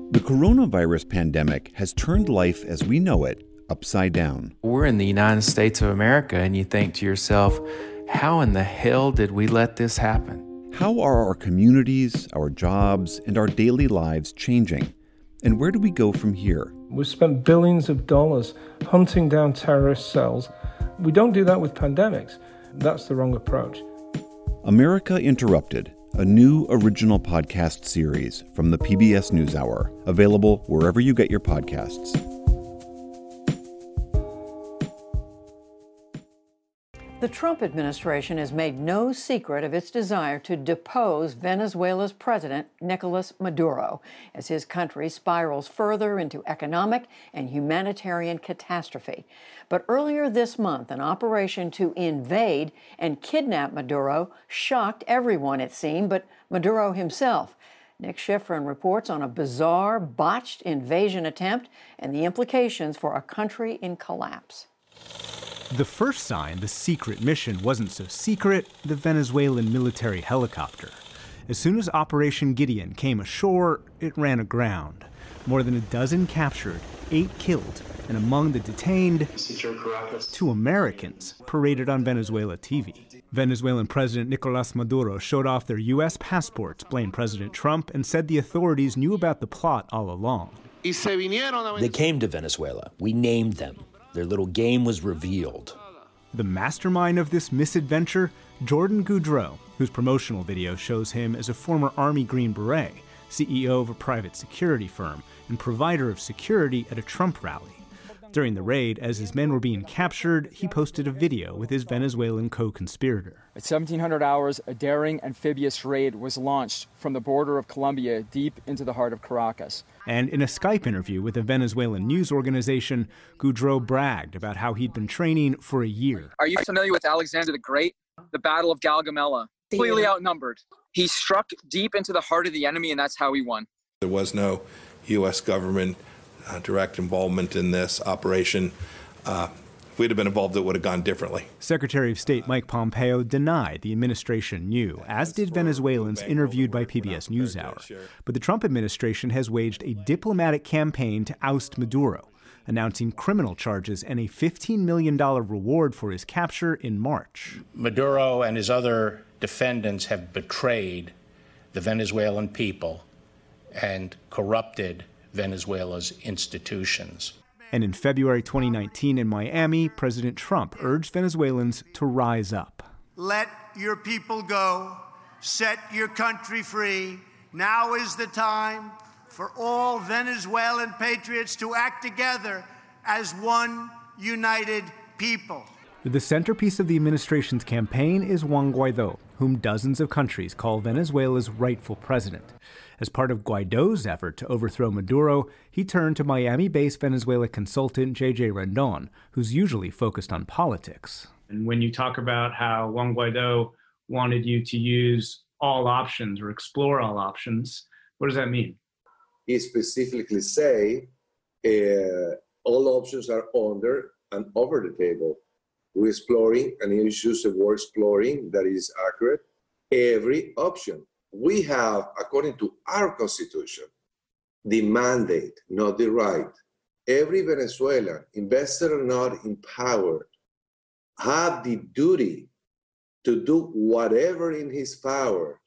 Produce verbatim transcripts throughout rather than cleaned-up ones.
The coronavirus pandemic has turned life as we know it upside down. We're in the United States of America, and you think to yourself, how in the hell did we let this happen? How are our communities, our jobs, and our daily lives changing? And where do we go from here? We've spent billions of dollars hunting down terrorist cells. We don't do that with pandemics. That's the wrong approach. America Interrupted, a new original podcast series from the P B S NewsHour, available wherever you get your podcasts. The Trump administration has made no secret of its desire to depose Venezuela's president, Nicolas Maduro, as his country spirals further into economic and humanitarian catastrophe. But earlier this month, an operation to invade and kidnap Maduro shocked everyone, it seemed, but Maduro himself. Nick Schifrin reports on a bizarre, botched invasion attempt and the implications for a country in collapse. The first sign the secret mission wasn't so secret, the Venezuelan military helicopter. As soon as Operation Gideon came ashore, it ran aground. More than a dozen captured, eight killed, and among the detained, two Americans paraded on Venezuela T V. Venezuelan President Nicolas Maduro showed off their U S passports, blamed President Trump, and said the authorities knew about the plot all along. They came to Venezuela. We named them. Their little game was revealed. The mastermind of this misadventure, Jordan Goudreau, whose promotional video shows him as a former Army Green Beret, C E O of a private security firm, and provider of security at a Trump rally. During the raid, as his men were being captured, he posted a video with his Venezuelan co-conspirator. At seventeen hundred hours, a daring amphibious raid was launched from the border of Colombia deep into the heart of Caracas. And in a Skype interview with a Venezuelan news organization, Goudreau bragged about how he'd been training for a year. Are you familiar with Alexander the Great? The Battle of Gaugamela. Completely outnumbered. He struck deep into the heart of the enemy, and that's how he won. There was no U S government uh, direct involvement in this operation. Uh, if we'd have been involved, it would have gone differently. Secretary of State Mike Pompeo denied the administration knew, as did Venezuelans interviewed by P B S NewsHour. But the Trump administration has waged a diplomatic campaign to oust Maduro, announcing criminal charges and a fifteen million dollars reward for his capture in March. Maduro and his other defendants have betrayed the Venezuelan people and corrupted Venezuela's institutions. And in February twenty nineteen in Miami, President Trump urged Venezuelans to rise up. Let your people go. Set your country free. Now is the time for all Venezuelan patriots to act together as one united people. The centerpiece of the administration's campaign is Juan Guaidó, whom dozens of countries call Venezuela's rightful president. As part of Guaidó's effort to overthrow Maduro, he turned to Miami-based Venezuela consultant J J Rendon, who's usually focused on politics. And when you talk about how Juan Guaidó wanted you to use all options or explore all options, what does that mean? He specifically say uh, all options are under and over the table. We're exploring, and he uses the word exploring, that is accurate, every option. We have, according to our constitution, the mandate, not the right. Every Venezuelan, invested or not empowered, have the duty to do whatever in his power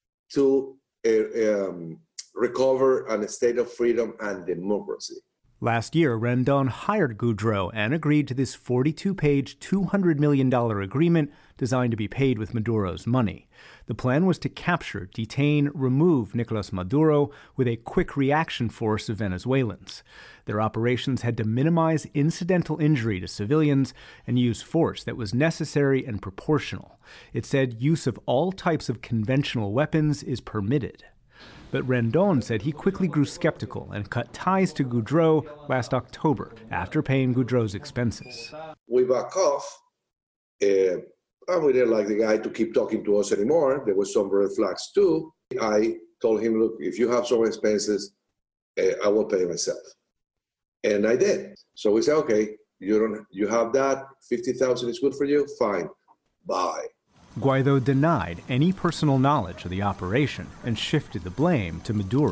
to uh, um, recover a state of freedom and democracy. Last year, Rendon hired Goudreau and agreed to this forty-two page, two hundred million dollars agreement designed to be paid with Maduro's money. The plan was to capture, detain, remove Nicolas Maduro with a quick reaction force of Venezuelans. Their operations had to minimize incidental injury to civilians and use force that was necessary and proportional. It said use of all types of conventional weapons is permitted. But Rendon said he quickly grew skeptical and cut ties to Goudreau last October after paying Goudreau's expenses. We back off, uh, and we didn't like the guy to keep talking to us anymore. There were some red flags too. I told him, look, if you have some expenses, uh, I will pay myself. And I did. So we said, okay, you don't, you have that, fifty thousand is good for you, fine, bye. Guaidó denied any personal knowledge of the operation and shifted the blame to Maduro.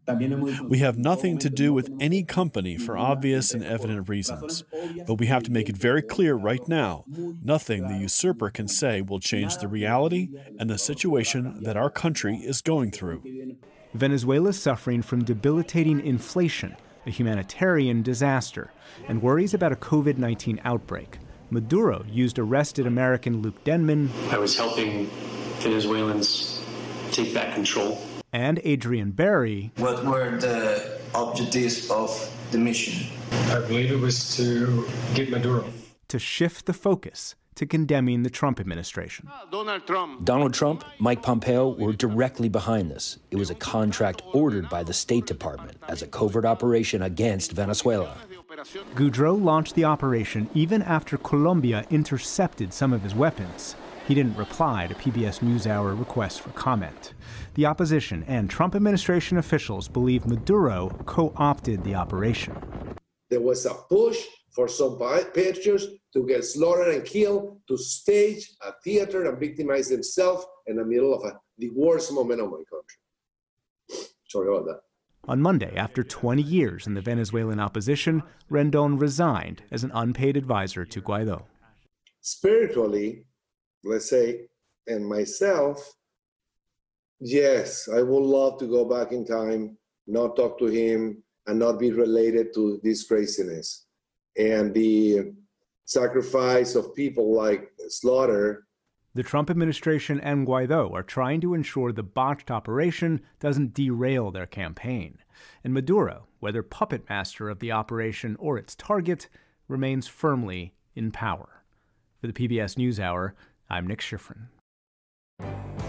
We have nothing to do with any company for obvious and evident reasons, but we have to make it very clear right now, nothing the usurper can say will change the reality and the situation that our country is going through. Venezuela is suffering from debilitating inflation, a humanitarian disaster, and worries about a COVID nineteen outbreak. Maduro used arrested American Luke Denman. I was helping Venezuelans take back control. And Adrian Barry. What were the objectives of the mission? I believe it was to get Maduro. To shift the focus to condemning the Trump administration. Donald Trump. Donald Trump, Mike Pompeo were directly behind this. It was a contract ordered by the State Department as a covert operation against Venezuela. Goudreau launched the operation even after Colombia intercepted some of his weapons. He didn't reply to P B S NewsHour requests for comment. The opposition and Trump administration officials believe Maduro co-opted the operation. There was a push for some patriots to get slaughtered and killed, to stage a theater and victimize themselves in the middle of a, the worst moment of my country. Sorry about that. On Monday, after twenty years in the Venezuelan opposition, Rendon resigned as an unpaid advisor to Guaido. Spiritually, let's say, and myself, yes, I would love to go back in time, not talk to him, and not be related to this craziness. And the sacrifice of people like Slaughter. The Trump administration and Guaido are trying to ensure the botched operation doesn't derail their campaign. And Maduro, whether puppet master of the operation or its target, remains firmly in power. For the P B S NewsHour, I'm Nick Schifrin.